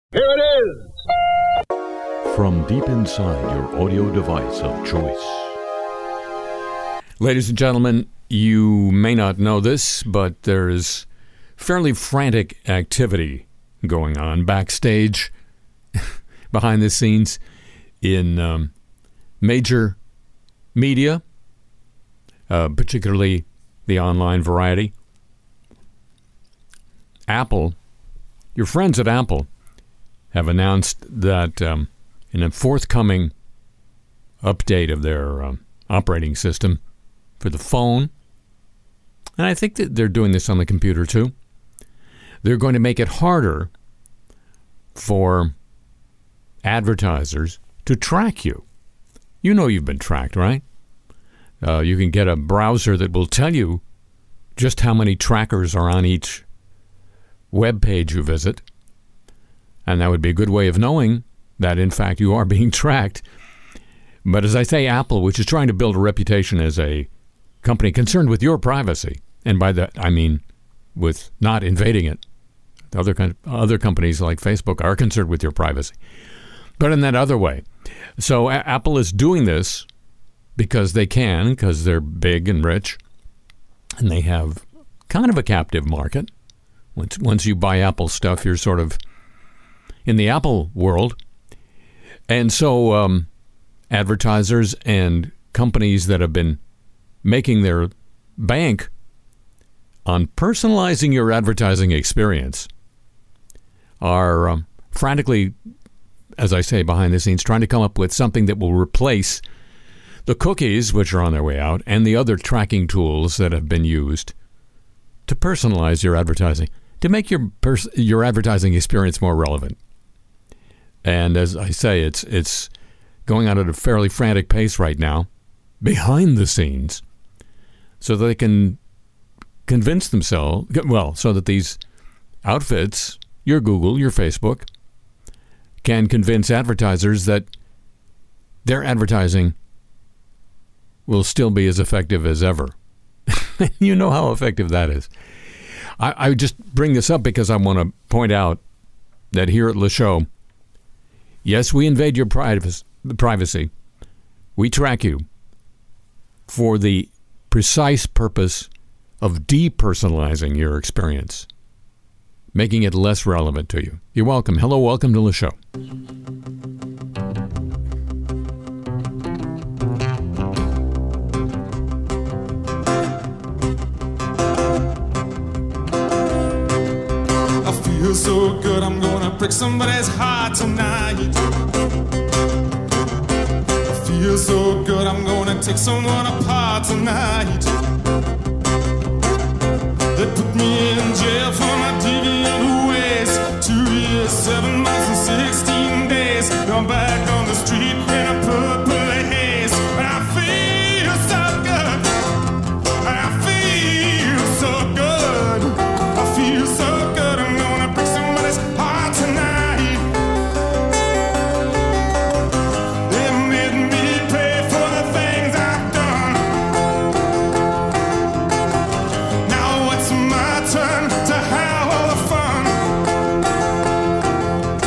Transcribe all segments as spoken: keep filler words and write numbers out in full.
Here it is! From deep inside your audio device of choice. Ladies and gentlemen, you may not know this, but there is fairly frantic activity going on backstage, behind the scenes, in um, major media, uh, particularly the online variety. Apple, your friends at Apple, have announced that um, in a forthcoming update of their um, operating system for the phone, and I think that they're doing this on the computer too, they're going to make it harder for advertisers to track you. You know you've been tracked, right? Uh, you can get a browser that will tell you just how many trackers are on each web page you visit. And that would be a good way of knowing that, in fact, you are being tracked. But as I say, Apple, which is trying to build a reputation as a company concerned with your privacy, and by that I mean with not invading it. Other kind of, other companies like Facebook are concerned with your privacy, but in that other way. So a- Apple is doing this because they can, because they're big and rich, and they have kind of a captive market. Once once you buy Apple stuff, you're sort of in the Apple world. And so um, advertisers and companies that have been making their bank on personalizing your advertising experience are um, frantically, as I say, behind the scenes, trying to come up with something that will replace the cookies, which are on their way out, and the other tracking tools that have been used to personalize your advertising, to make your pers- your advertising experience more relevant. And as I say, it's it's going on at a fairly frantic pace right now, behind the scenes, so that they can convince themselves, well, so that these outfits, your Google, your Facebook, can convince advertisers that their advertising will still be as effective as ever. You know how effective that is. I, I just bring this up because I want to point out that here at Le Show, yes, we invade your privacy. We track you for the precise purpose of depersonalizing your experience, making it less relevant to you. You're welcome. Hello, welcome to Le Show. Feel so good, I'm gonna break somebody's heart tonight. I feel so good, I'm gonna take someone apart tonight. They put me in jail for my deviant ways. Two years, seven months, and sixteen days. I'm back on the street in a purple haze. And I feel so good. And I feel so good. I feel so good. I'm gonna break somebody's heart tonight. They made me pay for the things I've done. Now it's my turn to have all the fun.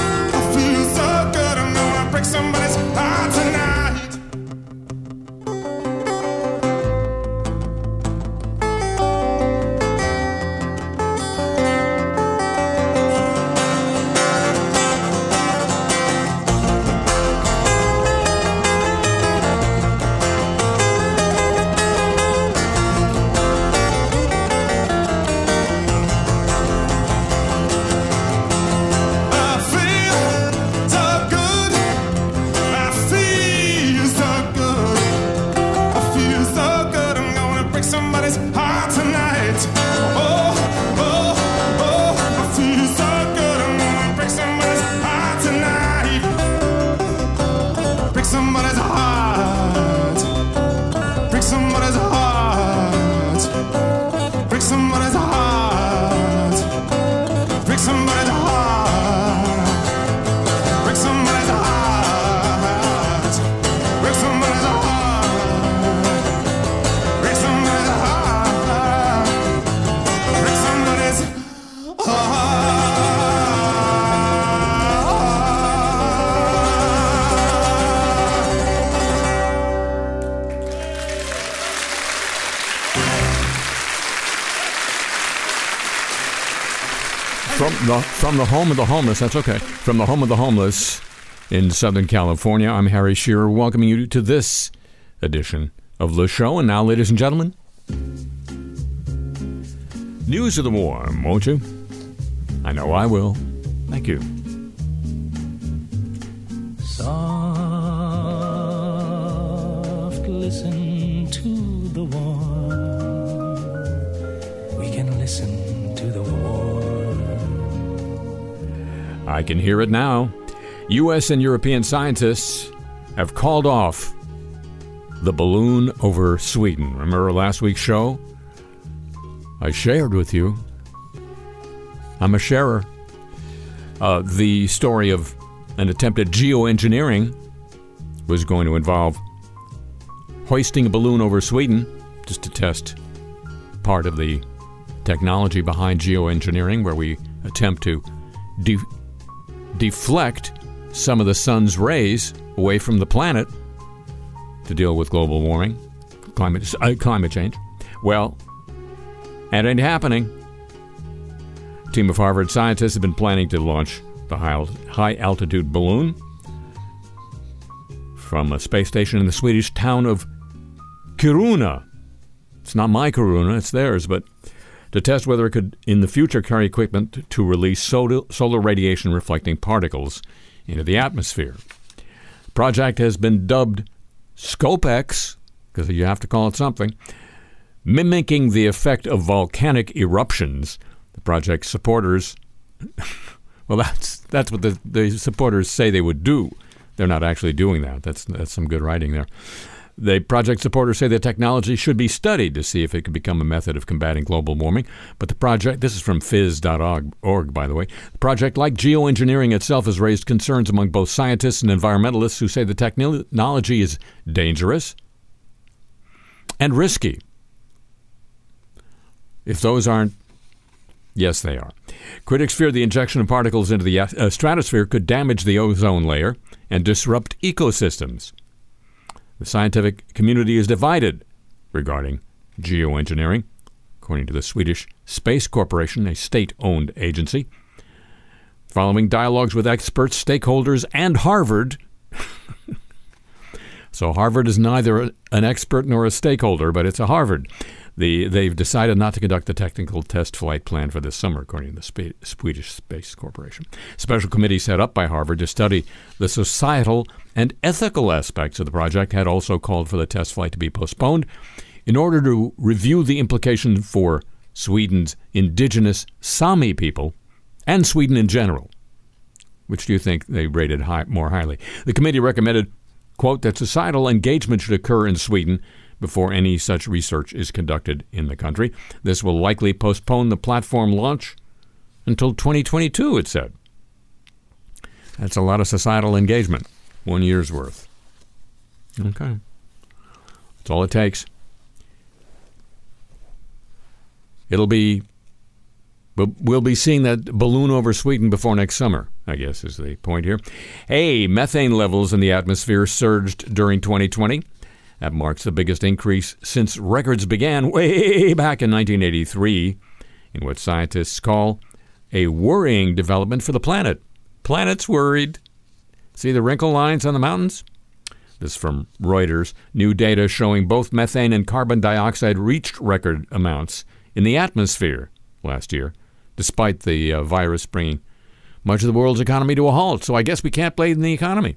the, from the home of the homeless, that's okay, from the home of the homeless in Southern California, I'm Harry Shearer, welcoming you to this edition of the show. And now, ladies and gentlemen, news of the warm, won't you? I know I will. Thank you. Soft, listen to the warm. We can listen to the warm. I can hear it now. U S and European scientists have called off the balloon over Sweden. Remember last week's show? I shared with you. I'm a sharer. Uh, the story of an attempt at geoengineering was going to involve hoisting a balloon over Sweden just to test part of the technology behind geoengineering, where we attempt to de- deflect some of the sun's rays away from the planet to deal with global warming, climate, uh, climate change. Well, that ain't happening. A team of Harvard scientists have been planning to launch the high-altitude balloon from a space station in the Swedish town of Kiruna. It's not my Kiruna, it's theirs, but to test whether it could in the future carry equipment to release solar, solar radiation-reflecting particles into the atmosphere. The project has been dubbed ScopeX, because you have to call it something, mimicking the effect of volcanic eruptions. The project's supporters, well, that's that's what the, the supporters say they would do. They're not actually doing that. That's that's some good writing there. The project supporters say the technology should be studied to see if it could become a method of combating global warming. But the project, this is from phys dot org, by the way, the project, like geoengineering itself, has raised concerns among both scientists and environmentalists who say the technology is dangerous and risky. If those aren't, yes, they are. Critics fear the injection of particles into the uh, stratosphere could damage the ozone layer and disrupt ecosystems. The scientific community is divided regarding geoengineering, according to the Swedish Space Corporation, a state-owned agency. Following dialogues with experts, stakeholders, and Harvard. So Harvard is neither an expert nor a stakeholder, but it's a Harvard. The, they've decided not to conduct the technical test flight plan for this summer, according to the Sp- Swedish Space Corporation. A special committee set up by Harvard to study the societal and ethical aspects of the project had also called for the test flight to be postponed in order to review the implication for Sweden's indigenous Sami people and Sweden in general. Which do you think they rated high, more highly? The committee recommended, quote, that societal engagement should occur in Sweden before any such research is conducted in the country. This will likely postpone the platform launch until twenty twenty-two, it said. That's a lot of societal engagement. One year's worth. Okay. That's all it takes. It'll be, we'll be seeing that balloon over Sweden before next summer, I guess is the point here. Hey, methane levels in the atmosphere surged during twenty twenty. That marks the biggest increase since records began way back in nineteen eighty-three, in what scientists call a worrying development for the planet. Planet's worried. See the wrinkle lines on the mountains? This is from Reuters. New data showing both methane and carbon dioxide reached record amounts in the atmosphere last year, despite the uh, virus bringing much of the world's economy to a halt. So I guess we can't blame the economy.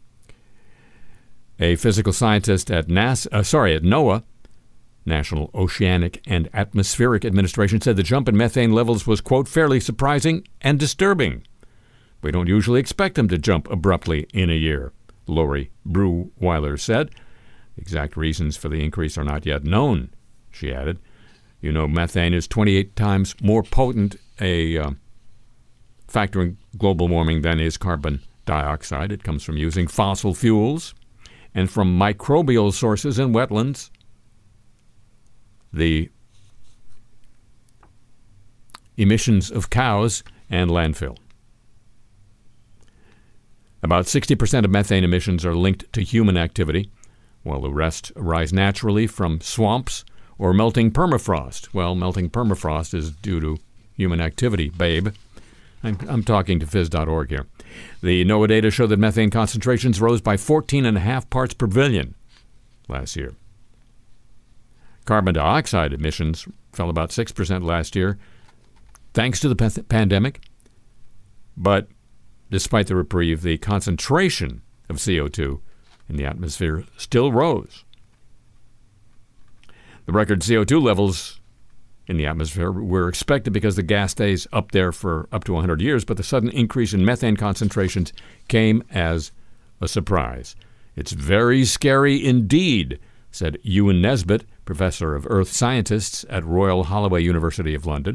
A physical scientist at NASA, uh, sorry, at NOAA, National Oceanic and Atmospheric Administration, said the jump in methane levels was, quote, fairly surprising and disturbing. We don't usually expect them to jump abruptly in a year, Lori Breweiler said. The exact reasons for the increase are not yet known, she added. You know, methane is twenty-eight times more potent a uh, factor in global warming than is carbon dioxide. It comes from using fossil fuels and from microbial sources in wetlands. The emissions of cows and landfill. About sixty percent of methane emissions are linked to human activity, while the rest arise naturally from swamps or melting permafrost. Well, melting permafrost is due to human activity, babe. I'm, I'm talking to phys dot org here. The NOAA data show that methane concentrations rose by fourteen and a half parts per billion last year. Carbon dioxide emissions fell about six percent last year, thanks to the p- pandemic. But despite the reprieve, the concentration of C O two in the atmosphere still rose. The record C O two levels in the atmosphere were expected because the gas stays up there for up to one hundred years, but the sudden increase in methane concentrations came as a surprise. It's very scary indeed, said Ewan Nesbitt, professor of earth scientists at Royal Holloway University of London.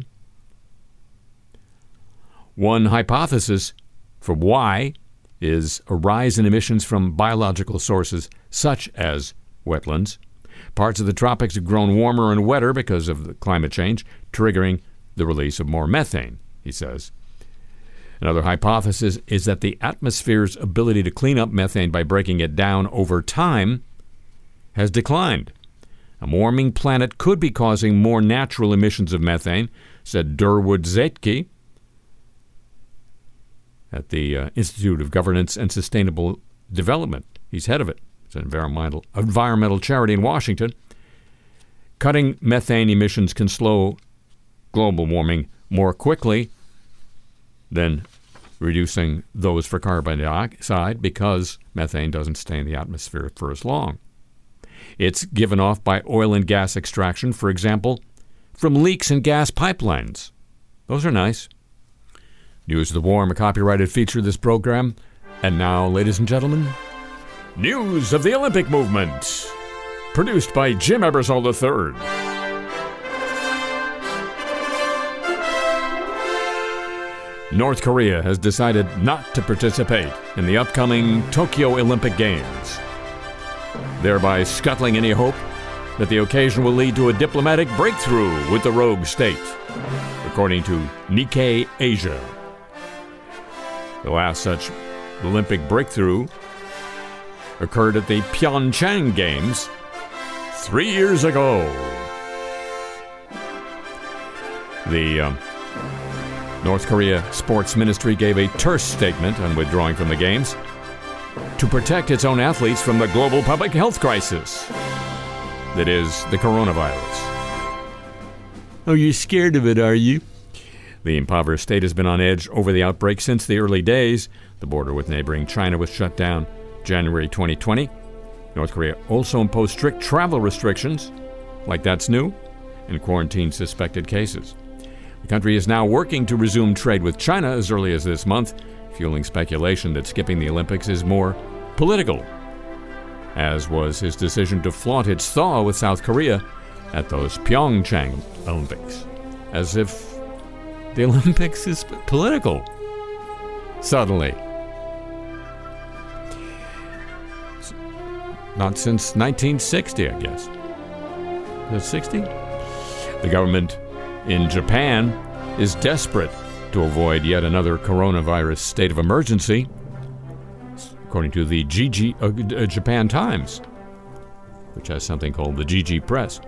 One hypothesis for why is a rise in emissions from biological sources such as wetlands. Parts of the tropics have grown warmer and wetter because of the climate change, triggering the release of more methane, he says. Another hypothesis is that the atmosphere's ability to clean up methane by breaking it down over time has declined. A warming planet could be causing more natural emissions of methane, said Durwood Zaitke at the uh, Institute of Governance and Sustainable Development. He's head of it. It's an environmental, environmental charity in Washington. Cutting methane emissions can slow global warming more quickly than reducing those for carbon dioxide because methane doesn't stay in the atmosphere for as long. It's given off by oil and gas extraction, for example, from leaks in gas pipelines. Those are nice. News of the Warm, a copyrighted feature of this program. And now, ladies and gentlemen, News of the Olympic Movement, produced by Jim Ebersol the third. North Korea has decided not to participate in the upcoming Tokyo Olympic Games, thereby scuttling any hope that the occasion will lead to a diplomatic breakthrough with the rogue state, according to Nikkei Asia. The last such Olympic breakthrough occurred at the Pyeongchang Games three years ago. The um, North Korea Sports Ministry gave a terse statement on withdrawing from the Games to protect its own athletes from the global public health crisis that is the coronavirus. Oh, you're scared of it, are you? The impoverished state has been on edge over the outbreak since the early days. The border with neighboring China was shut down January twenty twenty. North Korea also imposed strict travel restrictions, like that's new, and quarantined suspected cases. The country is now working to resume trade with China as early as this month, fueling speculation that skipping the Olympics is more political, as was his decision to flaunt its thaw with South Korea at those Pyeongchang Olympics, as if the Olympics is political. Suddenly. Not since nineteen sixty, I guess. Is it sixty? The government in Japan is desperate to avoid yet another coronavirus state of emergency, according to the G G, uh, Japan Times, which has something called the G G Press.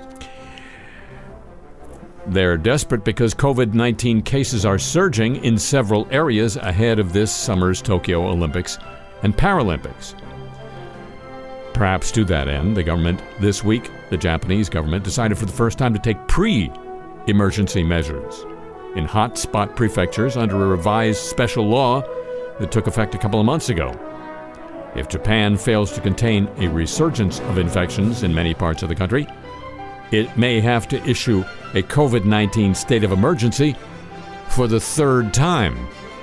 They're desperate because covid nineteen cases are surging in several areas ahead of this summer's Tokyo Olympics and Paralympics. Perhaps to that end, the government this week, the Japanese government, decided for the first time to take pre-emergency measures in hotspot prefectures under a revised special law that took effect a couple of months ago. If Japan fails to contain a resurgence of infections in many parts of the country, it may have to issue a covid nineteen state of emergency for the third time.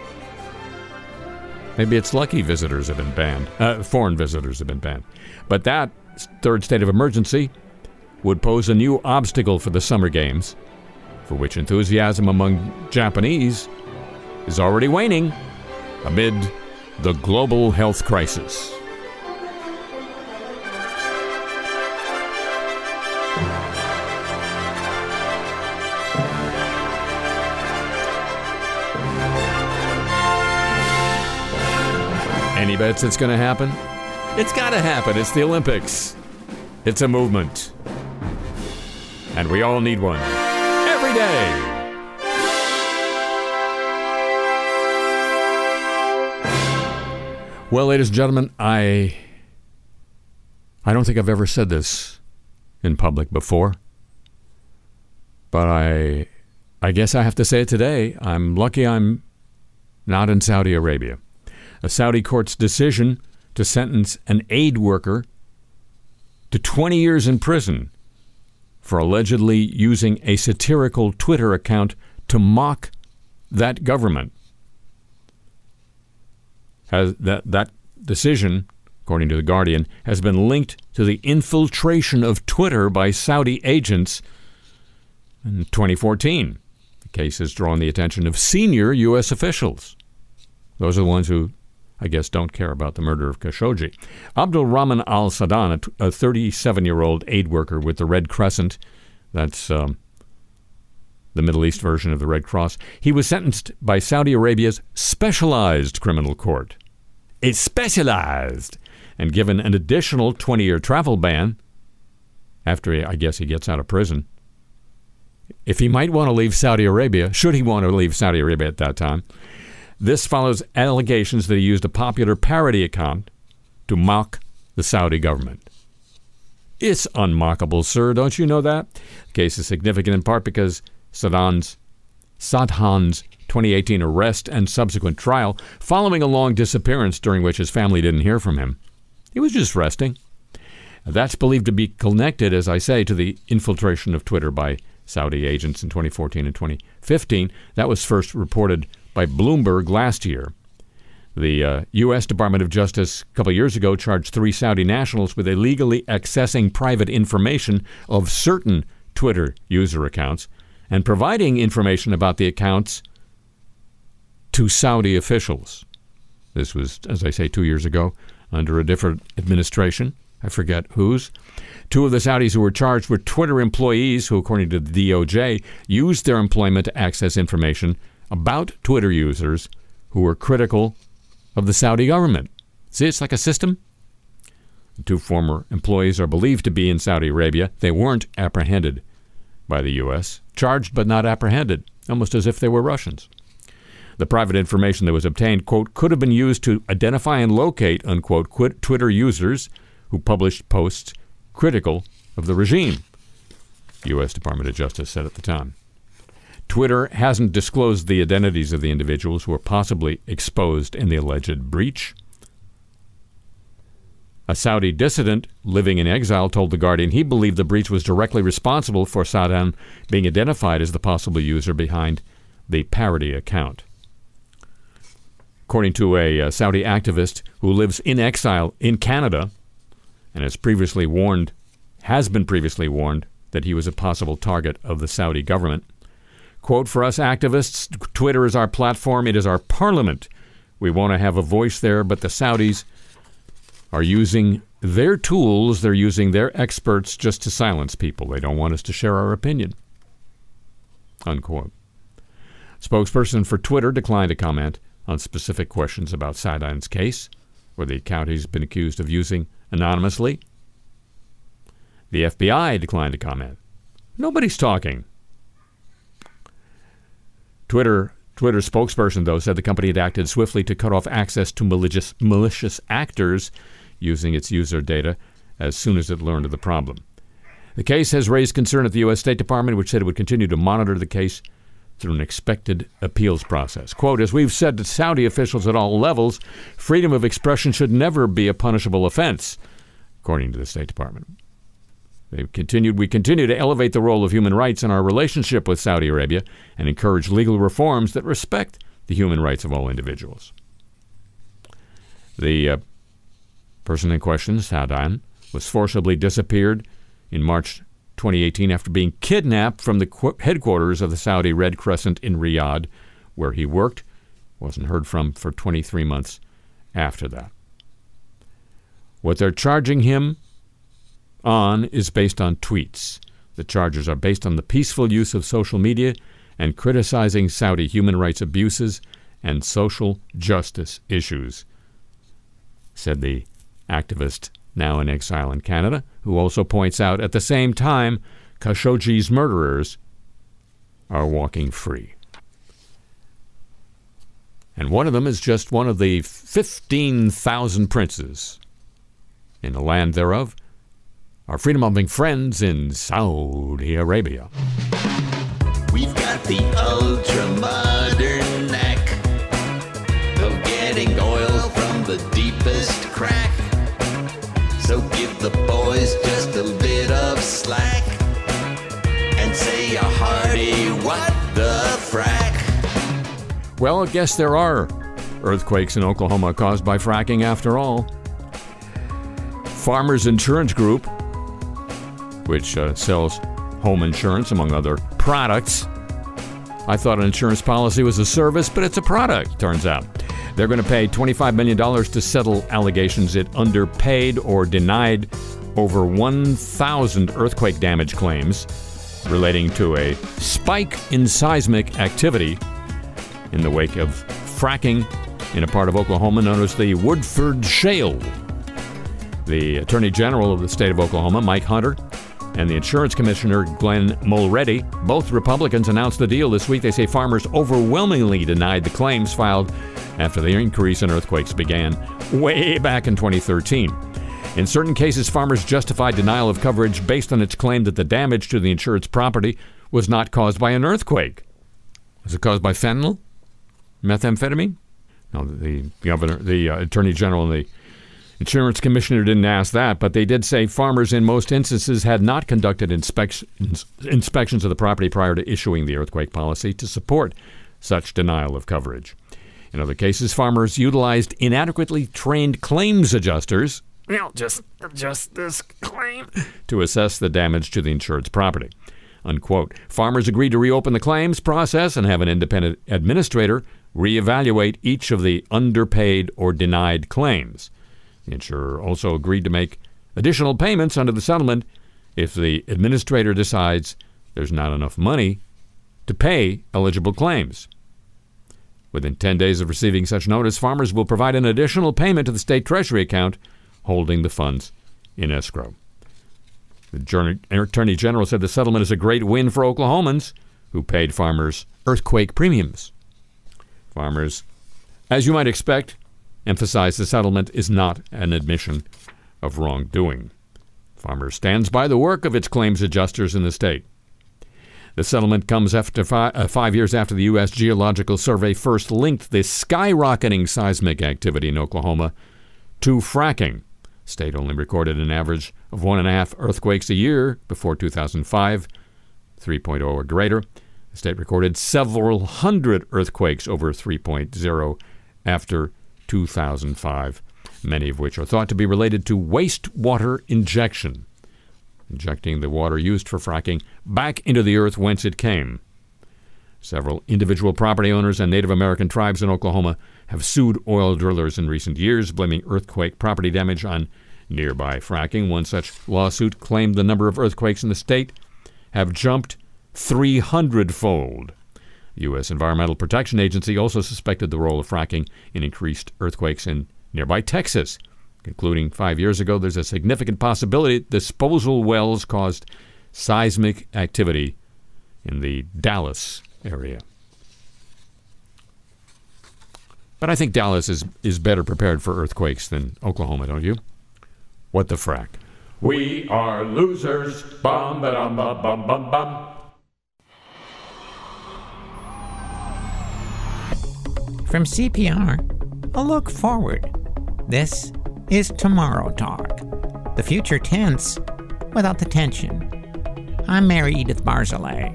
Maybe it's lucky visitors have been banned. Uh, foreign visitors have been banned. But that third state of emergency would pose a new obstacle for the Summer Games, for which enthusiasm among Japanese is already waning amid the global health crisis. Any bets it's going to happen? It's got to happen. It's the Olympics. It's a movement. And we all need one. Every day. Well, ladies and gentlemen, I I don't think I've ever said this in public before, but I I guess I have to say it today. I'm lucky I'm not in Saudi Arabia. A Saudi court's decision to sentence an aid worker to twenty years in prison for allegedly using a satirical Twitter account to mock that government. Has that that decision, according to The Guardian, has been linked to the infiltration of Twitter by Saudi agents in twenty fourteen. The case has drawn the attention of senior U S officials. Those are the ones who, I guess, don't care about the murder of Khashoggi. Abdul Rahman al-Sadan, a thirty-seven-year-old aid worker with the Red Crescent, that's um, the Middle East version of the Red Cross, he was sentenced by Saudi Arabia's specialized criminal court. It's specialized, and given an additional twenty-year travel ban after, he, I guess, he gets out of prison. If he might want to leave Saudi Arabia, should he want to leave Saudi Arabia at that time, this follows allegations that he used a popular parody account to mock the Saudi government. It's unmockable, sir. Don't you know that? The case is significant in part because Sadan's, Sadhan's twenty eighteen arrest and subsequent trial, following a long disappearance during which his family didn't hear from him. He was just resting. That's believed to be connected, as I say, to the infiltration of Twitter by Saudi agents in twenty fourteen and twenty fifteen. That was first reported by Bloomberg last year. The uh, U S Department of Justice a couple years ago charged three Saudi nationals with illegally accessing private information of certain Twitter user accounts and providing information about the accounts to Saudi officials. This was, as I say, two years ago, under a different administration. I forget whose. Two of the Saudis who were charged were Twitter employees who, according to the D O J, used their employment to access information about Twitter users who were critical of the Saudi government. See, it's like a system. The two former employees are believed to be in Saudi Arabia. They weren't apprehended by the U S, charged but not apprehended, almost as if they were Russians. The private information that was obtained, quote, could have been used to identify and locate, unquote, Twitter users who published posts critical of the regime, U S Department of Justice said at the time. Twitter hasn't disclosed the identities of the individuals who were possibly exposed in the alleged breach. A Saudi dissident living in exile told The Guardian he believed the breach was directly responsible for Sadan being identified as the possible user behind the parody account. According to a uh, Saudi activist who lives in exile in Canada and has previously warned, has been previously warned that he was a possible target of the Saudi government, quote, for us activists, Twitter is our platform. It is our parliament. We want to have a voice there, but the Saudis are using their tools. They're using their experts just to silence people. They don't want us to share our opinion, unquote. Spokesperson for Twitter declined to comment on specific questions about Sadan's case, where the account he's been accused of using anonymously. The F B I declined to comment. Nobody's talking. Twitter Twitter spokesperson, though, said the company had acted swiftly to cut off access to malicious, malicious actors using its user data as soon as it learned of the problem. The case has raised concern at the U S State Department, which said it would continue to monitor the case through an expected appeals process. Quote, as we've said to Saudi officials at all levels, freedom of expression should never be a punishable offense, according to the State Department. They continued, we continue to elevate the role of human rights in our relationship with Saudi Arabia and encourage legal reforms that respect the human rights of all individuals. The uh, person in question, Sadan, was forcibly disappeared in March twenty eighteen after being kidnapped from the qu- headquarters of the Saudi Red Crescent in Riyadh, where he worked. Wasn't heard from for twenty-three months after that. What they're charging him on is based on tweets. The charges are based on the peaceful use of social media and criticizing Saudi human rights abuses and social justice issues, said the activist now in exile in Canada, who also points out at the same time Khashoggi's murderers are walking free. And one of them is just one of the fifteen thousand princes in the land thereof, our freedom-loving friends in Saudi Arabia. We've got the ultra-modern knack of getting oil from the deepest crack. So give the boys just a bit of slack and say a hearty what the frack. Well, I guess there are earthquakes in Oklahoma caused by fracking after all. Farmers Insurance Group, which uh, sells home insurance, among other products. I thought an insurance policy was a service, but it's a product, turns out. They're going to pay twenty-five million dollars to settle allegations it underpaid or denied over one thousand earthquake damage claims relating to a spike in seismic activity in the wake of fracking in a part of Oklahoma known as the Woodford Shale. The Attorney General of the state of Oklahoma, Mike Hunter, and the Insurance Commissioner, Glenn Mulready, both Republicans, announced the deal this week. They say farmers overwhelmingly denied the claims filed after the increase in earthquakes began way back in twenty thirteen. In certain cases, farmers justified denial of coverage based on its claim that the damage to the insured's property was not caused by an earthquake. Was it caused by fentanyl? Methamphetamine? No, the governor, the uh, Attorney General and the Insurance Commissioner didn't ask that, but they did say farmers in most instances had not conducted inspections, inspections of the property prior to issuing the earthquake policy to support such denial of coverage. In other cases, farmers utilized inadequately trained claims adjusters, you know, just adjust this claim, to assess the damage to the insured's property. Unquote. Farmers agreed to reopen the claims process and have an independent administrator reevaluate each of the underpaid or denied claims. The insurer also agreed to make additional payments under the settlement if the administrator decides there's not enough money to pay eligible claims. Within ten days of receiving such notice, farmers will provide an additional payment to the state treasury account holding the funds in escrow. The Attorney General said the settlement is a great win for Oklahomans who paid farmers earthquake premiums. Farmers, as you might expect, emphasize the settlement is not an admission of wrongdoing. Farmers stands by the work of its claims adjusters in the state. The settlement comes after fi- uh, five years after the U S Geological Survey first linked the skyrocketing seismic activity in Oklahoma to fracking. The state only recorded an average of one and a half earthquakes a year before two thousand five, three point oh or greater. The state recorded several hundred earthquakes over three point oh after two thousand five, many of which are thought to be related to wastewater injection, injecting the water used for fracking back into the earth whence it came. Several individual property owners and Native American tribes in Oklahoma have sued oil drillers in recent years, blaming earthquake property damage on nearby fracking. One such lawsuit claimed the number of earthquakes in the state have jumped three hundred fold. The U S Environmental Protection Agency also suspected the role of fracking in increased earthquakes in nearby Texas, concluding five years ago there's a significant possibility disposal wells caused seismic activity in the Dallas area. But I think Dallas is, is better prepared for earthquakes than Oklahoma, don't you? What the frack? We are losers. Bum, ba-dum, bum, bum, bum, bum. From C P R, a look forward. This is Tomorrow Talk, the future tense without the tension. I'm Mary Edith Barzilay.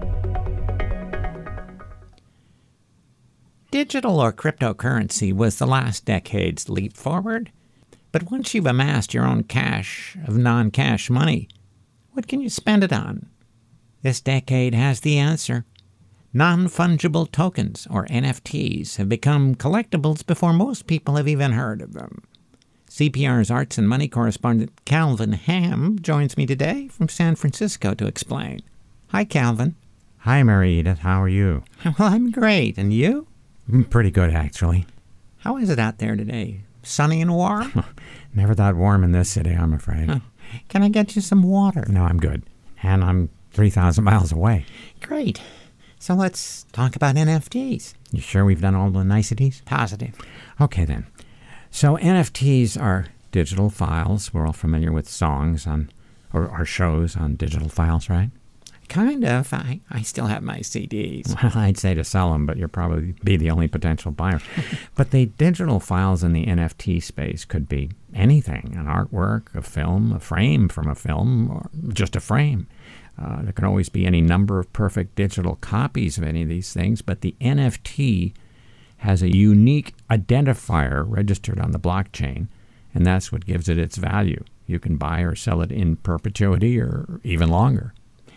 Digital or cryptocurrency was the last decade's leap forward. But once you've amassed your own cache of non-cash money, what can you spend it on? This decade has the answer. Non-fungible tokens, or N F Ts, have become collectibles before most people have even heard of them. C P R's arts and money correspondent Calvin Ham joins me today from San Francisco to explain. Hi, Calvin. Hi, Mary Edith. How are you? Well, I'm great. And you? Pretty good, actually. How is it out there today? Sunny and warm? Never that warm in this city, I'm afraid. Huh. Can I get you some water? No, I'm good. And I'm three thousand miles away. Great. So let's talk about N F Ts. You sure we've done all the niceties? Positive. Okay, then. So N F Ts are digital files. We're all familiar with songs on, or, or shows on digital files, right? Kind of. I, I still have my C Ds. Well, I'd say to sell them, but you'll probably be the only potential buyer. But the digital files in the N F T space could be anything, an artwork, a film, a frame from a film, or just a frame. Uh, there can always be any number of perfect digital copies of any of these things, but the N F T has a unique identifier registered on the blockchain, and that's what gives it its value. You can buy or sell it in perpetuity or even longer.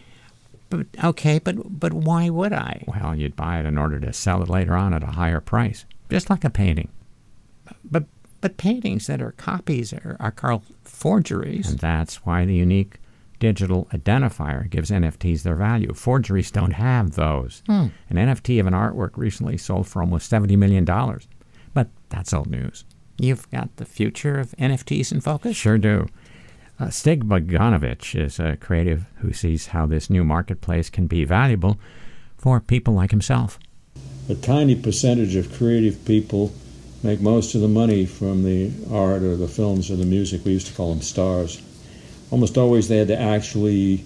But okay, but but why would I? Well, you'd buy it in order to sell it later on at a higher price, just like a painting. But but paintings that are copies are, are called forgeries. And that's why the unique digital identifier gives N F Ts their value. Forgeries don't have those. Hmm. An N F T of an artwork recently sold for almost seventy million dollars. But that's old news. You've got the future of N F Ts in focus? Sure do. Uh, Stig Bogdanovich is a creative who sees how this new marketplace can be valuable for people like himself. A tiny percentage of creative people make most of the money from the art or the films or the music. We used to call them stars. Almost always they had to actually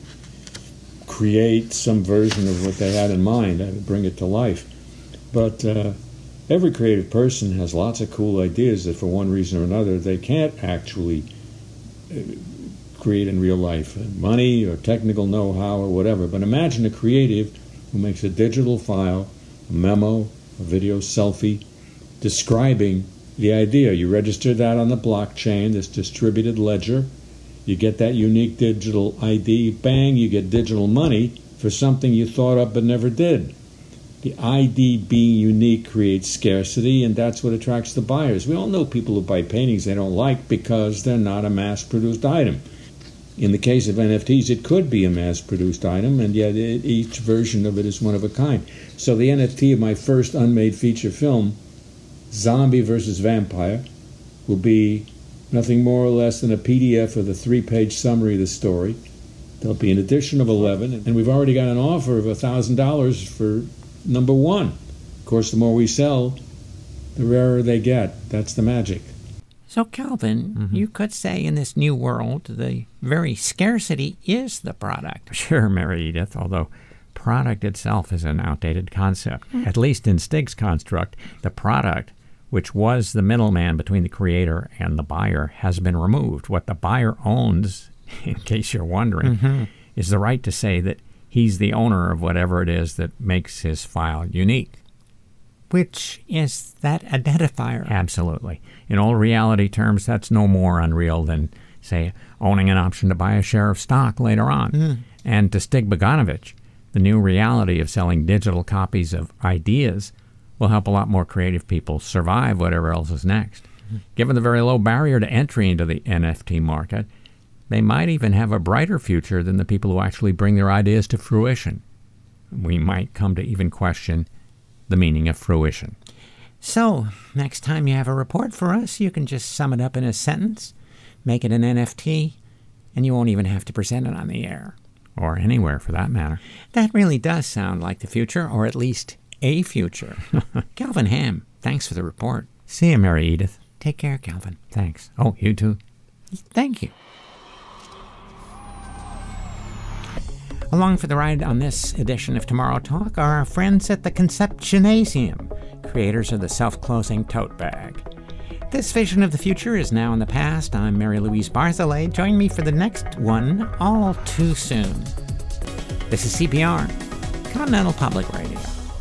create some version of what they had in mind and bring it to life. But uh, every creative person has lots of cool ideas that for one reason or another they can't actually uh, create in real life. Money or technical know-how or whatever. But imagine a creative who makes a digital file, a memo, a video selfie, describing the idea. You register that on the blockchain, this distributed ledger. You get that unique digital I D. Bang, you get digital money for something you thought up but never did. The I D being unique creates scarcity, and that's what attracts the buyers. We all know people who buy paintings they don't like because they're not a mass-produced item. In the case of N F Ts, it could be a mass-produced item, and yet it, each version of it is one of a kind. So the N F T of my first unmade feature film, Zombie versus Vampire, will be nothing more or less than a P D F of the three-page summary of the story. There'll be an edition of eleven, and we've already got an offer of one thousand dollars for number one. Of course, the more we sell, the rarer they get. That's the magic. So, Calvin, mm-hmm. you could say in this new world, the very scarcity is the product. Sure, Mary Edith, although product itself is an outdated concept. Mm. At least in Stig's construct, the product, which was the middleman between the creator and the buyer, has been removed. What the buyer owns, in case you're wondering, mm-hmm. is the right to say that he's the owner of whatever it is that makes his file unique. Which is that identifier. Absolutely. In all reality terms, that's no more unreal than, say, owning an option to buy a share of stock later on. Mm. And to Stig Bogdanovich, the new reality of selling digital copies of ideas will help a lot more creative people survive whatever else is next. Mm. Given the very low barrier to entry into the N F T market, they might even have a brighter future than the people who actually bring their ideas to fruition. We might come to even question the meaning of fruition. So, next time you have a report for us, you can just sum it up in a sentence, make it an N F T, and you won't even have to present it on the air. Or anywhere, for that matter. That really does sound like the future, or at least a future. Calvin Ham, thanks for the report. See you, Mary Edith. Take care, Calvin. Thanks. Oh, you too. Thank you. Along for the ride on this edition of Tomorrow Talk are our friends at the Conceptionasium, creators of the self-closing tote bag. This vision of the future is now in the past. I'm Mary Louise Barzilay. Join me for the next one all too soon. This is C P R, Continental Public Radio.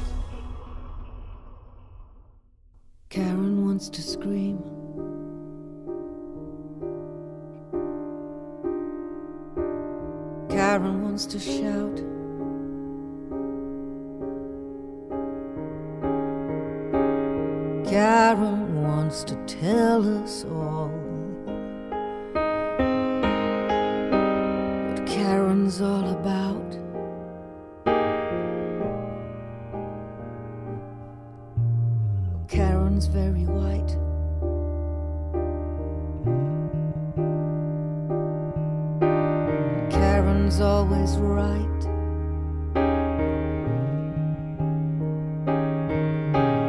Karen wants to scream. Karen wants to shout. Karen wants to tell us all what Karen's all about. Karen's very white. Karen's always right.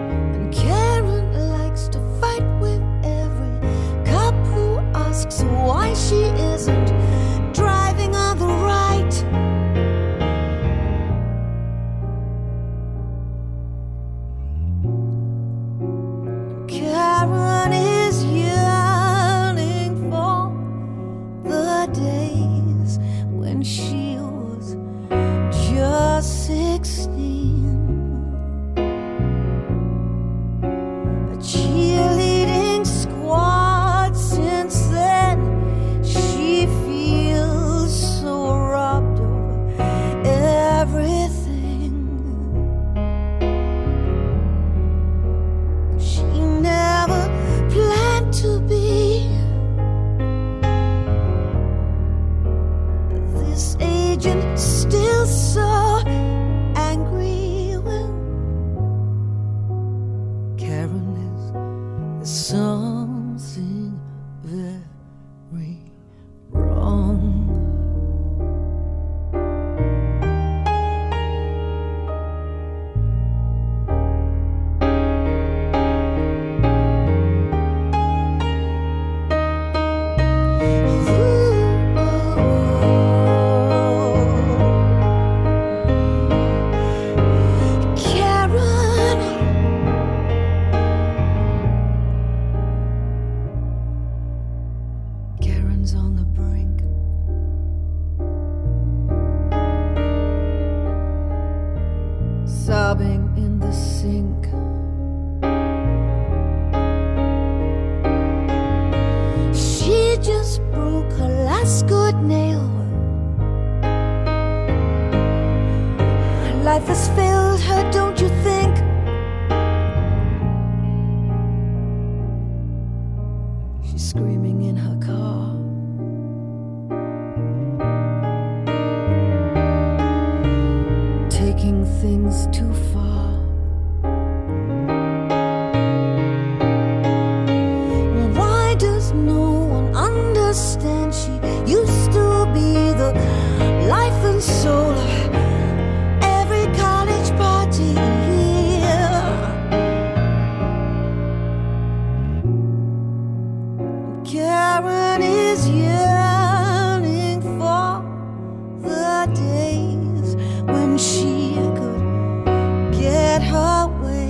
Karen's on the brink. Sobbing in the sink. She just broke her last good nail. Life has failed her, don't you think? She's screaming in her car. Taking things too far. Why does no one understand? She used to be the life and soul of every college party. Karen is yearning for the days when she could get her way.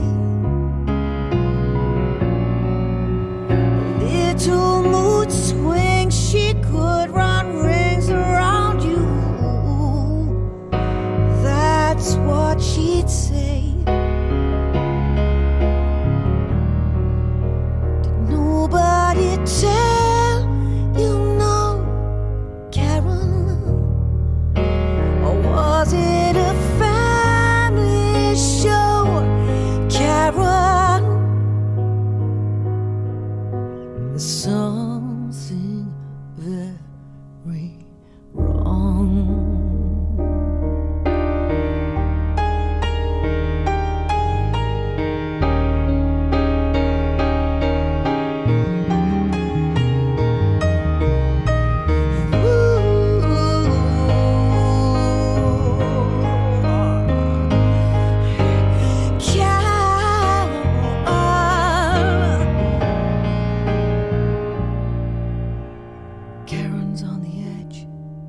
Little mood swings, she could run rings around you. That's what she'd say. Did nobody tell you no, Karen? Or was it a family show, Karen? There's something very wrong. Karen's on the edge.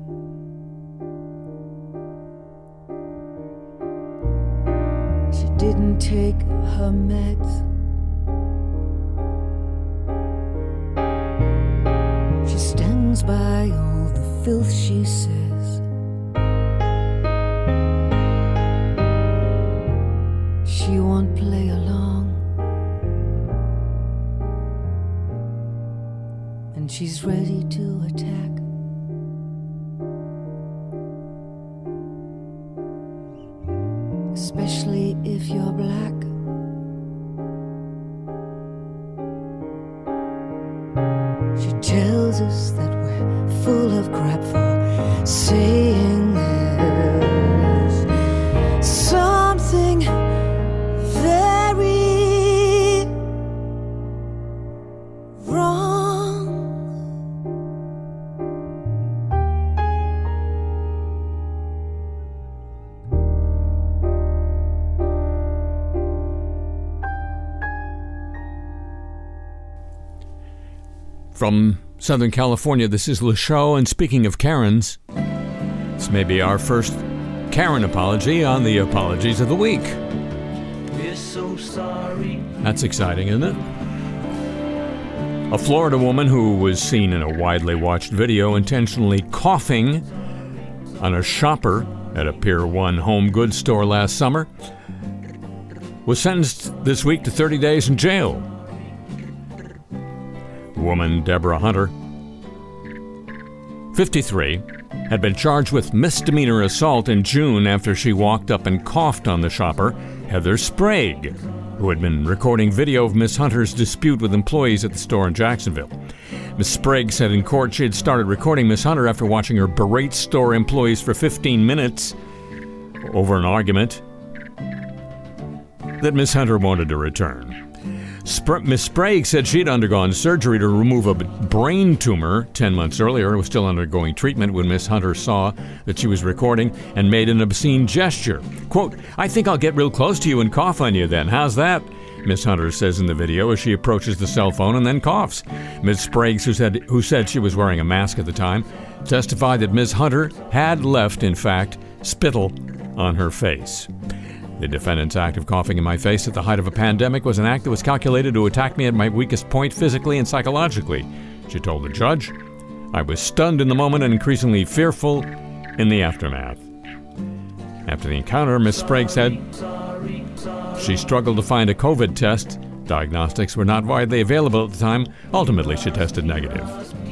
She didn't take her meds. She stands by all the filth she says. She won't play along. And she's ready to attack. Especially if you're black. She tells us that we're full of crap for saying there's something very wrong. From Southern California, this is LeShow, and speaking of Karens, this may be our first Karen apology on the Apologies of the Week. We're so sorry. That's exciting, isn't it? A Florida woman who was seen in a widely watched video intentionally coughing on a shopper at a Pier one home goods store last summer was sentenced this week to thirty days in jail. Woman Deborah Hunter, fifty-three, had been charged with misdemeanor assault in June after she walked up and coughed on the shopper, Heather Sprague, who had been recording video of Miss Hunter's dispute with employees at the store in Jacksonville. Miss Sprague said in court she had started recording Miss Hunter after watching her berate store employees for fifteen minutes over an argument that Miss Hunter wanted to return. Sp- Miss Sprague said she'd undergone surgery to remove a brain tumor ten months earlier and was still undergoing treatment when Miss Hunter saw that she was recording and made an obscene gesture. Quote, "I think I'll get real close to you and cough on you then. How's that?" Miss Hunter says in the video as she approaches the cell phone and then coughs. Miss Sprague, who said, who said she was wearing a mask at the time, testified that Miss Hunter had left, in fact, spittle on her face. The defendant's act of coughing in my face at the height of a pandemic was an act that was calculated to attack me at my weakest point physically and psychologically, she told the judge. I was stunned in the moment and increasingly fearful in the aftermath. After the encounter, Miss Sprague said she struggled to find a COVID test. Diagnostics were not widely available at the time. Ultimately, she tested negative.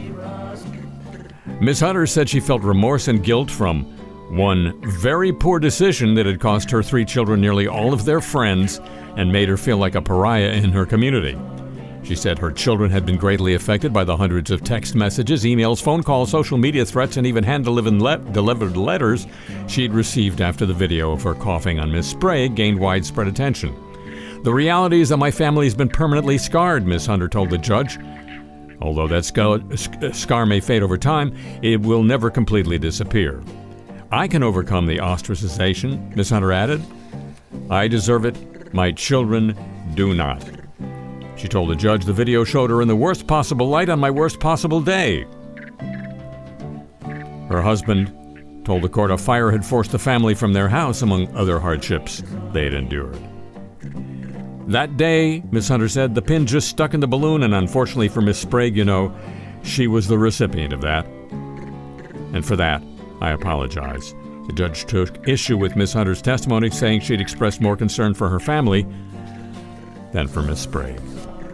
Miss Hunter said she felt remorse and guilt from one very poor decision that had cost her three children nearly all of their friends and made her feel like a pariah in her community. She said her children had been greatly affected by the hundreds of text messages, emails, phone calls, social media threats, and even hand-delivered letters she'd received after the video of her coughing on Miss Sprague gained widespread attention. The reality is that my family has been permanently scarred, Miss Hunter told the judge. Although that scar may fade over time, it will never completely disappear. I can overcome the ostracization, Miss Hunter added. I deserve it. My children do not. She told the judge the video showed her in the worst possible light on my worst possible day. Her husband told the court a fire had forced the family from their house, among other hardships they had endured. That day, Miss Hunter said, the pin just stuck in the balloon, and unfortunately for Miss Sprague, you know, she was the recipient of that. And for that, I apologize. The judge took issue with Miss Hunter's testimony, saying she'd expressed more concern for her family than for Miss Sprague.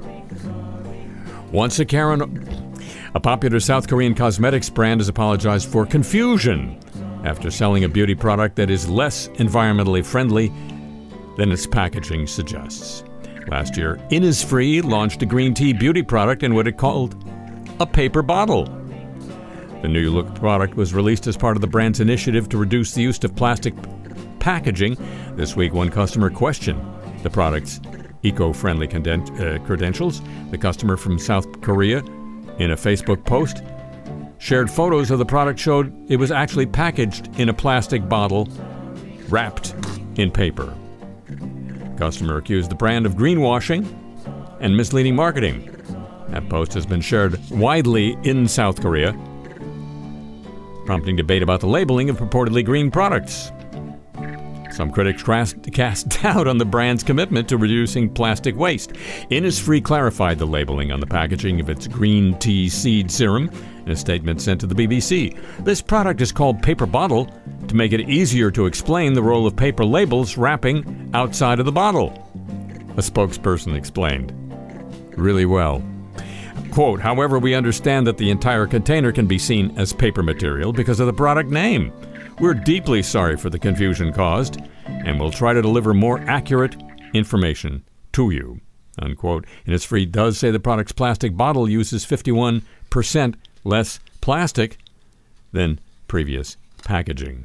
Once a Karen, a popular South Korean cosmetics brand has apologized for confusion after selling a beauty product that is less environmentally friendly than its packaging suggests. Last year, Innisfree launched a green tea beauty product in what it called a paper bottle. The new look product was released as part of the brand's initiative to reduce the use of plastic packaging. This week, one customer questioned the product's eco-friendly conden- uh, credentials. The customer from South Korea, in a Facebook post, shared photos of the product showed it was actually packaged in a plastic bottle wrapped in paper. Customer accused the brand of greenwashing and misleading marketing. That post has been shared widely in South Korea, prompting debate about the labeling of purportedly green products. Some critics cast doubt on the brand's commitment to reducing plastic waste. Innisfree clarified the labeling on the packaging of its green tea seed serum in a statement sent to the B B C. This product is called Paper Bottle to make it easier to explain the role of paper labels wrapping outside of the bottle, a spokesperson explained. Really well. Quote, however, we understand that the entire container can be seen as paper material because of the product name. We're deeply sorry for the confusion caused, and we'll try to deliver more accurate information to you, unquote. Innisfree does say the product's plastic bottle uses fifty-one percent less plastic than previous packaging.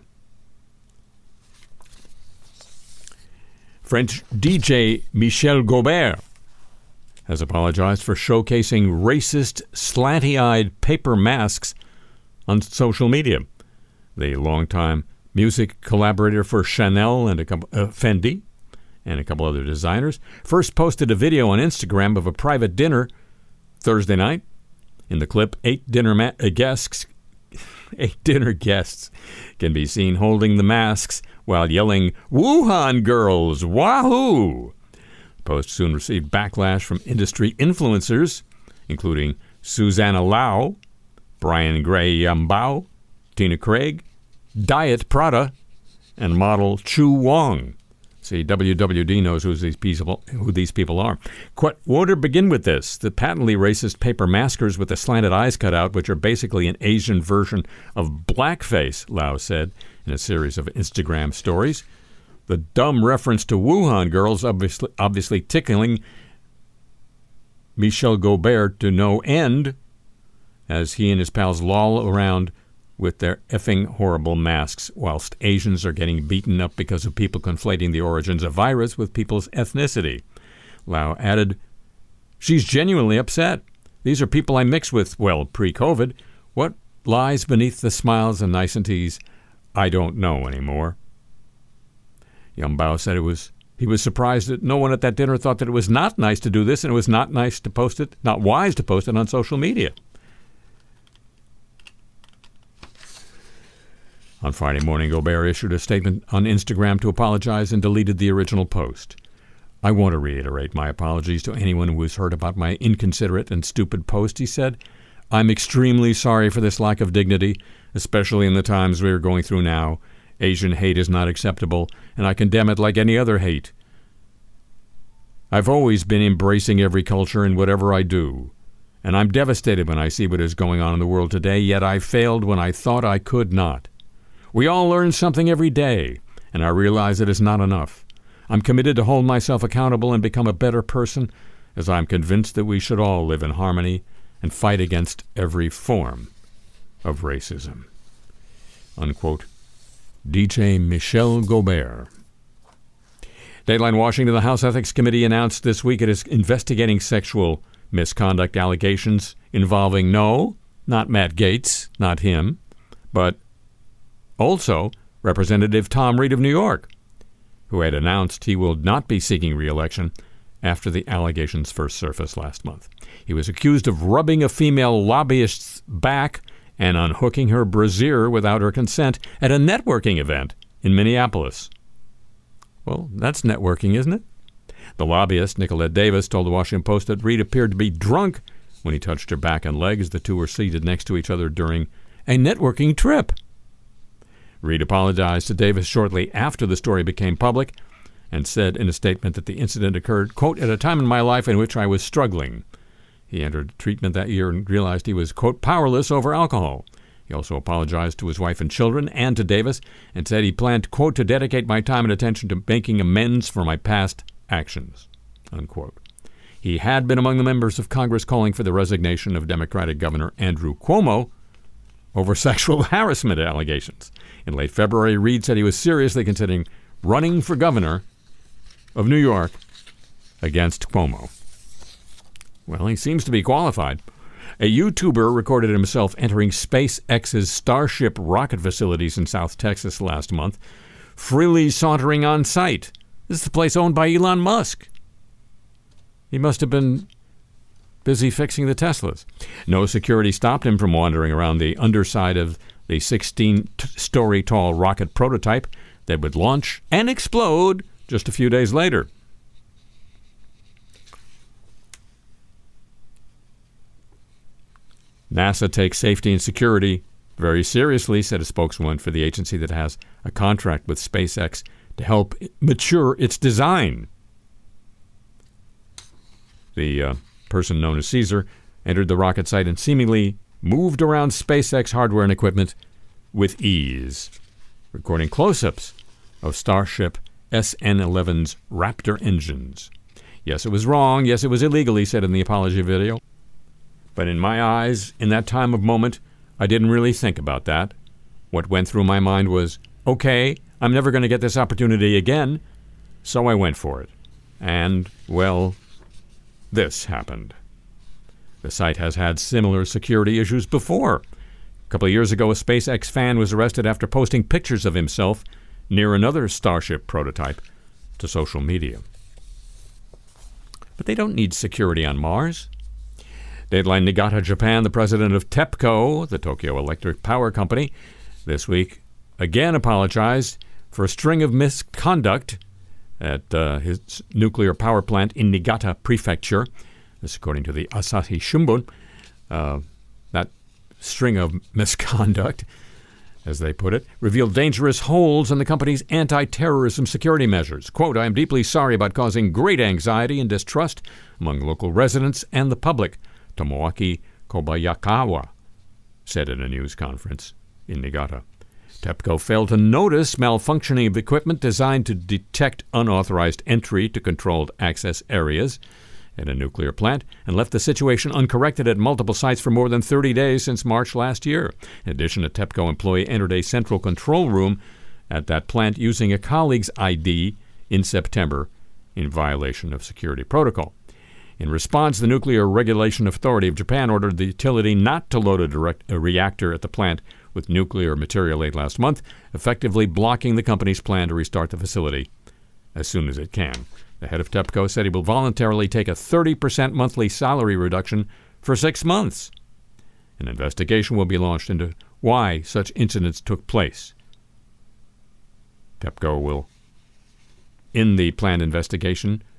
French D J Michel Gaubert has apologized for showcasing racist, slanty-eyed paper masks on social media. The longtime music collaborator for Chanel and a couple, uh, Fendi and a couple other designers first posted a video on Instagram of a private dinner Thursday night. In the clip, eight dinner ma- uh, guests, eight dinner guests can be seen holding the masks while yelling, "Wuhan girls, wahoo!" The post soon received backlash from industry influencers, including Susanna Lau, Brian Gray Yambao, Tina Craig, Diet Prada, and model Chu Wong. See, W W D knows who these people, who these people are. What won't it begin with this? The patently racist paper maskers with the slanted eyes cut out, which are basically an Asian version of blackface, Lau said in a series of Instagram stories. The dumb reference to Wuhan girls obviously, obviously tickling Michel Gaubert to no end as he and his pals loll around with their effing horrible masks, whilst Asians are getting beaten up because of people conflating the origins of virus with people's ethnicity. Lau added, she's genuinely upset. These are people I mixed with, well, pre-COVID. What lies beneath the smiles and niceties, I don't know anymore. Yambao said it was he was surprised that no one at that dinner thought that it was not nice to do this and it was not nice to post it, not wise to post it on social media. On Friday morning, Gaubert issued a statement on Instagram to apologize and deleted the original post. I want to reiterate my apologies to anyone who has heard about my inconsiderate and stupid post, he said. I'm extremely sorry for this lack of dignity, especially in the times we are going through now. Asian hate is not acceptable, and I condemn it like any other hate. I've always been embracing every culture in whatever I do, and I'm devastated when I see what is going on in the world today, yet I failed when I thought I could not. We all learn something every day, and I realize it is not enough. I'm committed to hold myself accountable and become a better person, as I'm convinced that we should all live in harmony and fight against every form of racism. Unquote. D J Michel Gobert. Dateline Washington, the House Ethics Committee announced this week it is investigating sexual misconduct allegations involving no, not Matt Gaetz, not him, but also Representative Tom Reed of New York, who had announced he will not be seeking re-election after the allegations first surfaced last month. He was accused of rubbing a female lobbyist's back and unhooking her brassiere without her consent at a networking event in Minneapolis. Well, that's networking, isn't it? The lobbyist, Nicolette Davis, told the Washington Post that Reed appeared to be drunk when he touched her back and legs. The two were seated next to each other during a networking trip. Reed apologized to Davis shortly after the story became public and said in a statement that the incident occurred, quote, at a time in my life in which I was struggling. He entered treatment that year and realized he was, quote, powerless over alcohol. He also apologized to his wife and children and to Davis and said he planned, quote, to dedicate my time and attention to making amends for my past actions, unquote. He had been among the members of Congress calling for the resignation of Democratic Governor Andrew Cuomo over sexual harassment allegations. In late February, Reed said he was seriously considering running for governor of New York against Cuomo. Well, he seems to be qualified. A YouTuber recorded himself entering SpaceX's Starship rocket facilities in South Texas last month, freely sauntering on site. This is the place owned by Elon Musk. He must have been busy fixing the Teslas. No security stopped him from wandering around the underside of the sixteen-story tall rocket prototype that would launch and explode just a few days later. NASA takes safety and security very seriously, said a spokeswoman for the agency that has a contract with SpaceX to help mature its design. The uh, person known as Caesar entered the rocket site and seemingly moved around SpaceX hardware and equipment with ease, recording close-ups of Starship S N eleven's Raptor engines. Yes, it was wrong. Yes, it was illegal, he said in the apology video. But in my eyes, in that time of moment, I didn't really think about that. What went through my mind was, okay, I'm never going to get this opportunity again, so I went for it. And, well, this happened. The site has had similar security issues before. A couple of years ago, a SpaceX fan was arrested after posting pictures of himself near another Starship prototype to social media. But they don't need security on Mars. Dateline Nagata Japan, the president of TEPCO, the Tokyo Electric Power Company, this week again apologized for a string of misconduct at uh, his nuclear power plant in Niigata Prefecture. This according to the Asahi Shimbun. Uh, that string of misconduct, as they put it, revealed dangerous holes in the company's anti-terrorism security measures. Quote, I am deeply sorry about causing great anxiety and distrust among local residents and the public, Tomoaki Kobayakawa said at a news conference in Niigata. TEPCO failed to notice malfunctioning of equipment designed to detect unauthorized entry to controlled access areas at a nuclear plant and left the situation uncorrected at multiple sites for more than thirty days since March last year. In addition, a TEPCO employee entered a central control room at that plant using a colleague's I D in September in violation of security protocol. In response, the Nuclear Regulation Authority of Japan ordered the utility not to load a, direct, a reactor at the plant with nuclear material late last month, effectively blocking the company's plan to restart the facility as soon as it can. The head of TEPCO said he will voluntarily take a thirty percent monthly salary reduction for six months. An investigation will be launched into why such incidents took place. TEPCO will, in the planned investigation,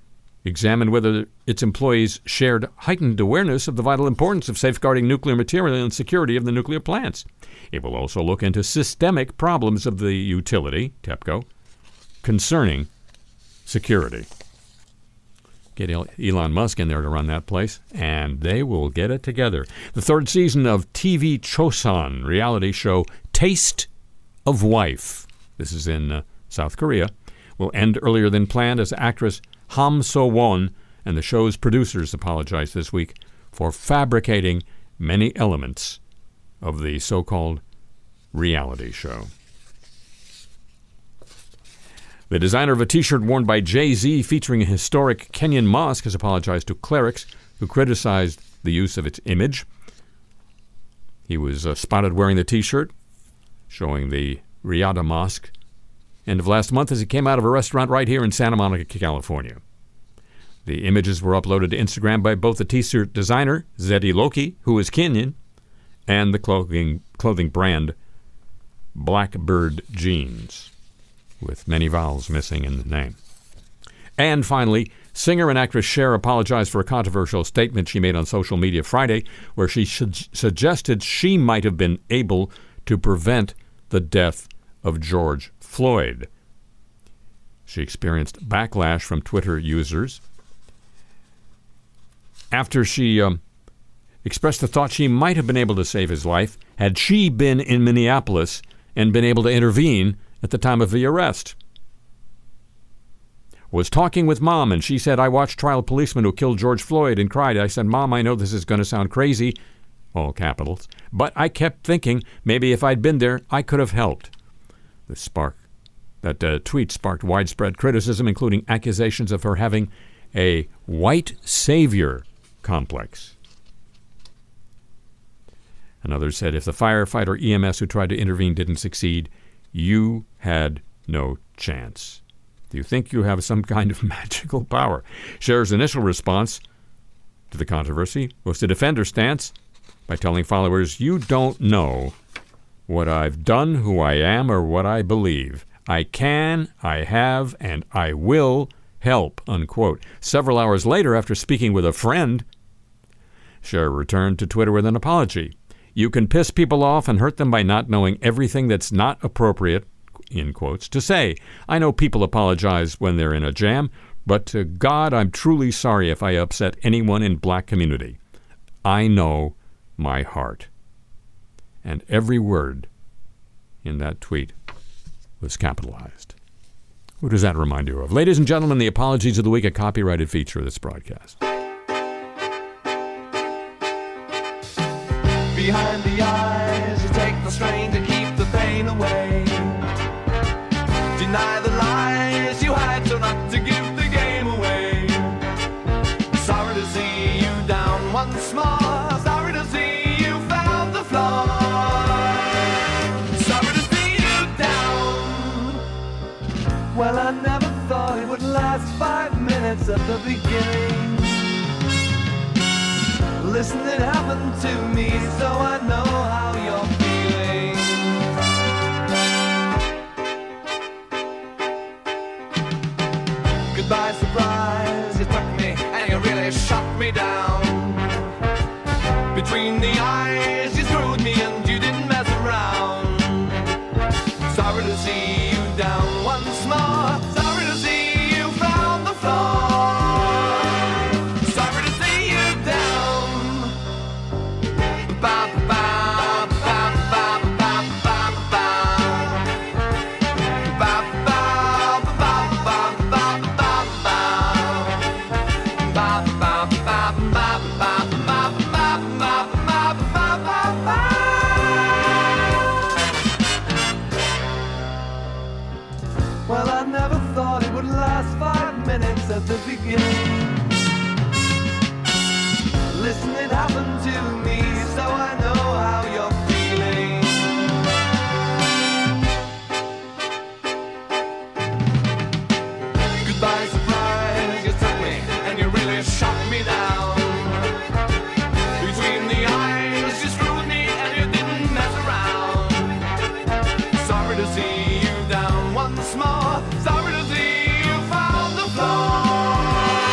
examined whether its employees shared heightened awareness of the vital importance of safeguarding nuclear material and security of the nuclear plants. It will also look into systemic problems of the utility, TEPCO, concerning security. Get Elon Musk in there to run that place, and they will get it together. The third season of T V Chosun reality show Taste of Wife, this is in uh, South Korea, will end earlier than planned as actress Ham So-won and the show's producers apologized this week for fabricating many elements of the so-called reality show. The designer of a T-shirt worn by Jay-Z featuring a historic Kenyan mosque has apologized to clerics who criticized the use of its image. He was uh, spotted wearing the T-shirt showing the Riyadh Mosque end of last month as he came out of a restaurant right here in Santa Monica, California. The images were uploaded to Instagram by both the T-shirt designer, Zeddy Loki, who is Kenyan, and the clothing, clothing brand Blackbird Jeans, with many vowels missing in the name. And finally, singer and actress Cher apologized for a controversial statement she made on social media Friday, where she su- suggested she might have been able to prevent the death of George Floyd. She experienced backlash from Twitter users after she um, expressed the thought she might have been able to save his life had she been in Minneapolis and been able to intervene at the time of the arrest. Was talking with Mom, and she said, I watched trial policemen who killed George Floyd and cried. I said, Mom, I know this is going to sound crazy, all capitals, but I kept thinking maybe if I'd been there, I could have helped. The spark, that uh, tweet sparked widespread criticism, including accusations of her having a white savior complex. Another said, if the firefighter E M S who tried to intervene didn't succeed, you had no chance. Do you think you have some kind of magical power? Cher's initial response to the controversy was to defend her stance by telling followers, you don't know what I've done, who I am, or what I believe. I can, I have, and I will help, unquote. Several hours later, after speaking with a friend, Cher returned to Twitter with an apology. You can piss people off and hurt them by not knowing everything that's not appropriate, in quotes, to say. I know people apologize when they're in a jam, but to God, I'm truly sorry if I upset anyone in black community. I know my heart. And every word in that tweet was capitalized. What does that remind you of? Ladies and gentlemen, the Apologies of the Week, a copyrighted feature of this broadcast. Behind the eyes, you take the strain to keep the pain away. Deny the lies you hide so not to give the game away. Sorry to see you down once more. Sorry to see you found the flaw. Sorry to see you down. Well, I never thought it would last five minutes at the beginning. Listen, it happened to me, so I know how you're feeling. Goodbye, surprise, you took me and you really shut me down. Between the eyes, you screwed me and you didn't mess around. Sorry to see you down once more. Sorry to see you found the flaw. Well, I never thought it would last five minutes at the beginning. Listen, it happened to me, so I know how you're feeling. Goodbye, surprise, you took me and you really shut me down. Between the eyes, you screwed me and you didn't mess around. Sorry to see you down once more. Sorry to see you found the flaw.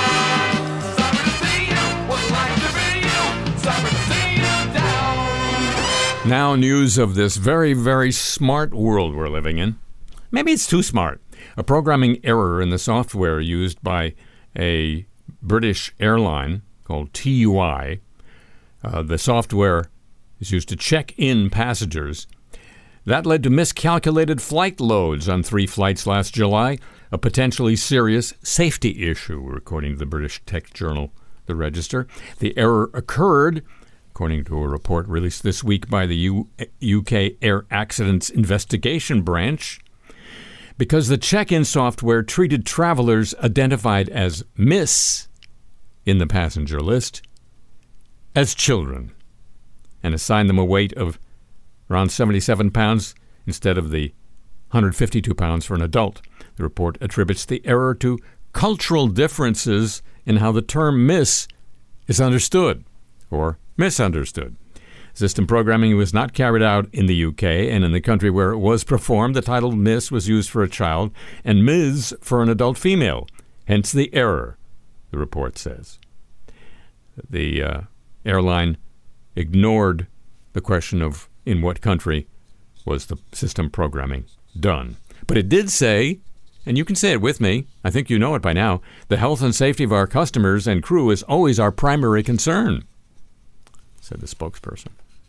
Now, news of this very, very smart world we're living in. Maybe it's too smart. A programming error in the software used by a British airline called T U I. Uh, the software is used to check in passengers. That led to miscalculated flight loads on three flights last July, a potentially serious safety issue, according to the British tech journal The Register. The error occurred, according to a report released this week by the U- UK Air Accidents Investigation Branch, because the check-in software treated travelers identified as Miss in the passenger list as children and assigned them a weight of around seventy-seven pounds instead of the one hundred fifty-two pounds for an adult. The report attributes the error to cultural differences in how the term Miss is understood or misunderstood. System programming was not carried out in the U K, and in the country where it was performed, the title Miss was used for a child and Miz for an adult female. Hence the error, the report says. The uh, airline ignored the question of in what country was the system programming done. But it did say, and you can say it with me, I think you know it by now, the health and safety of our customers and crew is always our primary concern, said the spokesperson.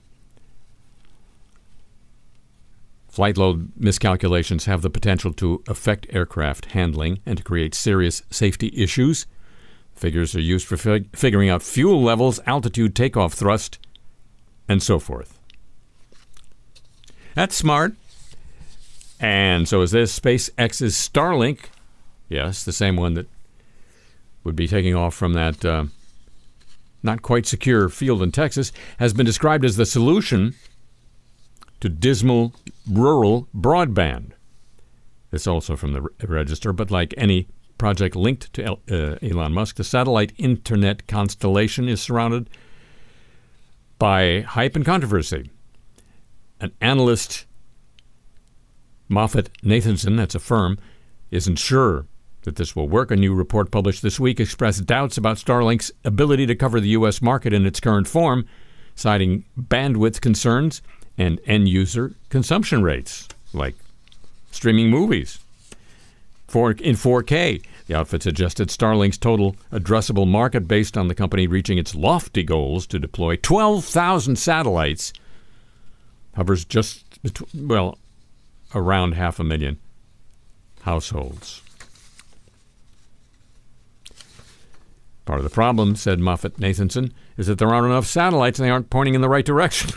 Flight load miscalculations have the potential to affect aircraft handling and to create serious safety issues. Figures are used for fig- figuring out fuel levels, altitude, takeoff thrust, and so forth. That's smart. And so is this. SpaceX's Starlink, yes, the same one that would be taking off from that uh, not quite secure field in Texas, has been described as the solution to dismal rural broadband. It's also from the Register, but like any project linked to uh, Elon Musk, the satellite internet constellation is surrounded by hype and controversy. An analyst, MoffettNathanson, that's a firm, isn't sure that this will work. A new report published this week expressed doubts about Starlink's ability to cover the U S market in its current form, citing bandwidth concerns and end-user consumption rates, like streaming movies. For, in four K, the outfit suggested Starlink's total addressable market based on the company reaching its lofty goals to deploy twelve thousand satellites hovers just, well, around half a million households. Part of the problem, said MoffettNathanson, is that there aren't enough satellites and they aren't pointing in the right direction.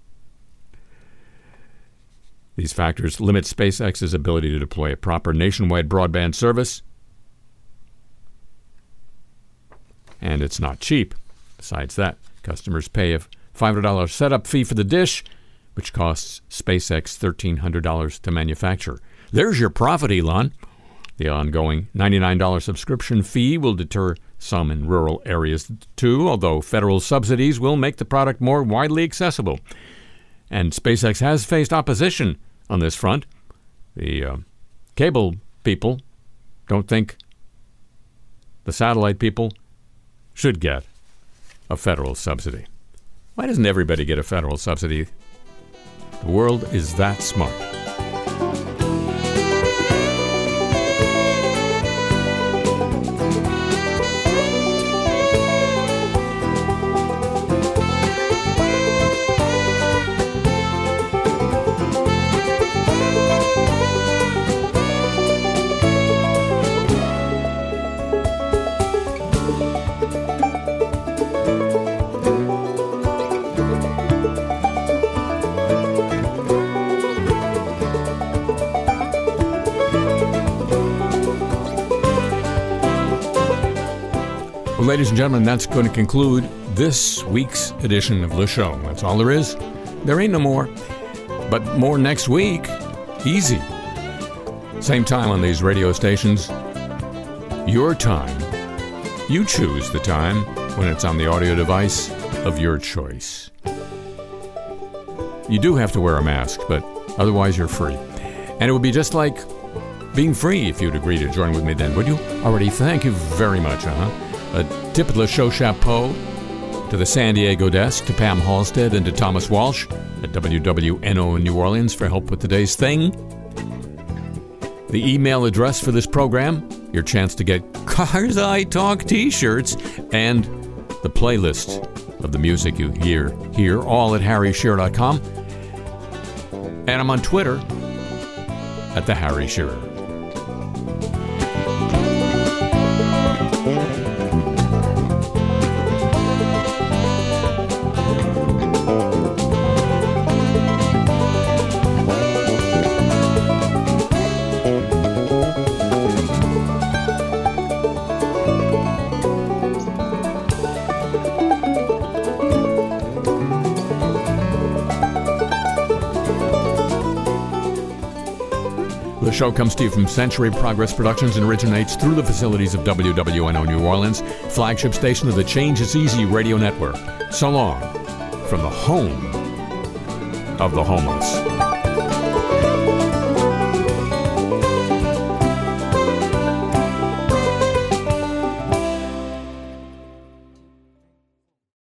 These factors limit SpaceX's ability to deploy a proper nationwide broadband service. And it's not cheap. Besides that, customers pay a five hundred dollars setup fee for the dish, which costs SpaceX one thousand three hundred dollars to manufacture. There's your profit, Elon. The ongoing ninety-nine dollars subscription fee will deter some in rural areas too, although federal subsidies will make the product more widely accessible. And SpaceX has faced opposition on this front. The uh, cable people don't think the satellite people should get a federal subsidy. Why doesn't everybody get a federal subsidy? The world is that smart. Ladies and gentlemen, that's going to conclude this week's edition of the show. That's all there is. There ain't no more. But more next week. Easy. Same time on these radio stations. Your time. You choose the time when it's on the audio device of your choice. You do have to wear a mask, but otherwise you're free. And it would be just like being free if you'd agree to join with me then, would you? Already, thank you very much, huh? A tip of the show chapeau To the San Diego desk, to Pam Halstead, and to Thomas Walsh at W W N O in New Orleans for help with today's thing. The email address for this program, your chance to get Cars I Talk t-shirts, and the playlist of the music you hear here, all at harry shearer dot com. And I'm on Twitter at the Harry Shearer. The show comes to you from Century Progress Productions and originates through the facilities of W W N O New Orleans, flagship station of the Change Is Easy radio network. So long from the home of the homeless.